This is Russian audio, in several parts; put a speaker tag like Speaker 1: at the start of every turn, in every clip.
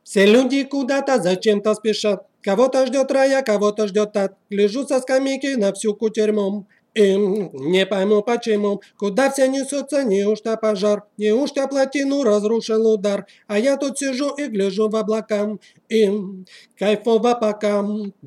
Speaker 1: Все люди куда-то зачем-то спешат. Кого-то ждет рая, кого-то ждет ад. Гляжу со скамейки на всю кутерьму. Не пойму почему, куда все несутся, неужто пожар, неужто плотину разрушил удар, а я тут сижу и гляжу в облака, кайфово пока.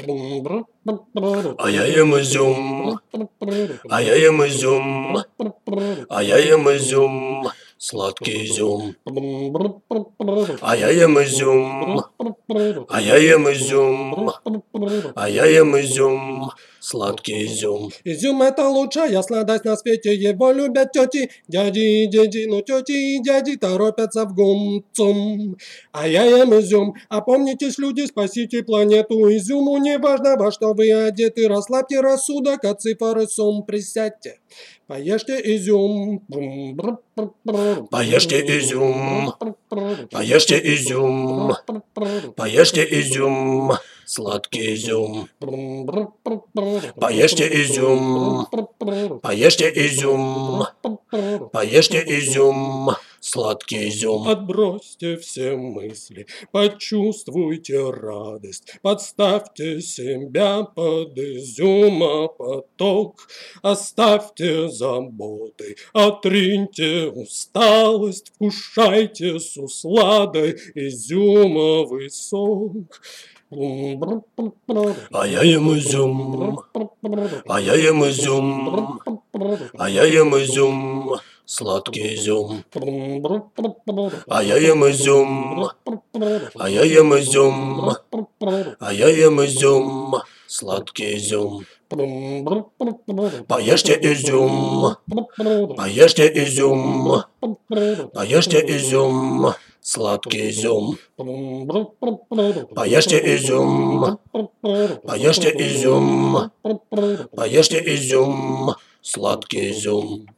Speaker 2: А я ем изюм, а я ем изюм, а я ем изюм, сладкий изюм. А я ем изюм, а я ем изюм, а я ем изюм, сладкий изюм.
Speaker 1: Изюм — это лучшая сладость на свете, его любят тети, дяди и дети, но тети и дяди торопятся в ГУМ-ЦУМ. А я ем изюм, опомнитесь, люди, спасите планету, изюму не важно, во что вы одеты, расслабьте рассудок от цифр и сумм, присядьте, поешьте изюм.
Speaker 2: Поешьте изюм, поешьте изюм, поешьте изюм, сладкий изюм. Поешьте изюм, поешьте изюм, поешьте изюм, сладкий изюм.
Speaker 1: Отбросьте все мысли, почувствуйте радость, подставьте себя под изюмопоток, оставьте заботы, отриньте усталость, вкушайте с усладой изюмовый сок.
Speaker 2: А я ем изюм, а я ем изюм, а я ем изюм, сладкий изюм. А я ем изюм, а я ем изюм, а я ем изюм, сладкий изюм. Поешьте изюм, поешьте изюм, поешьте изюм, сладкий изюм. Поешьте изюм, поешьте изюм, поешьте изюм, сладкий изюм.